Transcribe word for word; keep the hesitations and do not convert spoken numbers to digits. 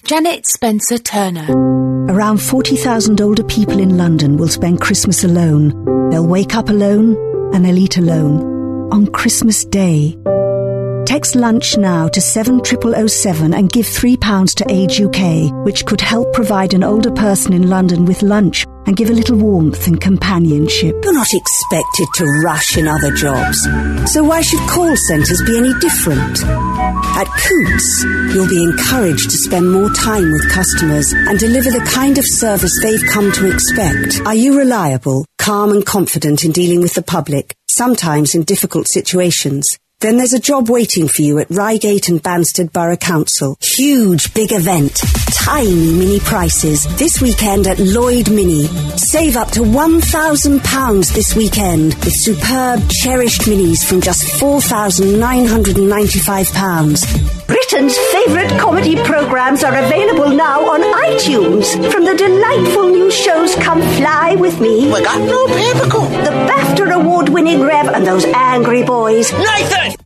Janet Spencer Turner. Around forty thousand older people in London will spend Christmas alone. They'll wake up alone and they'll eat alone on Christmas Day. Text LUNCH now to seven zero zero zero seven and give three pounds to Age U K, which could help provide an older person in London with lunch and give a little warmth and companionship. You're not expected to rush in other jobs, so why should call centres be any different? At Coutts, you'll be encouraged to spend more time with customers and deliver the kind of service they've come to expect. Are you reliable, calm and confident in dealing with the public, sometimes in difficult situations? Then there's a job waiting for you at Reigate and Banstead Borough Council. Huge, big event. Tiny mini prices. This weekend at Lloyd Mini. Save up to one thousand pounds this weekend with superb, cherished minis from just four thousand nine hundred ninety-five pounds. Britain's favourite comedy programmes are available now on iTunes. From the delightful new shows Come Fly With Me. We got no paper cup. The BAFTA award-winning Rev and those angry boys. Nathan!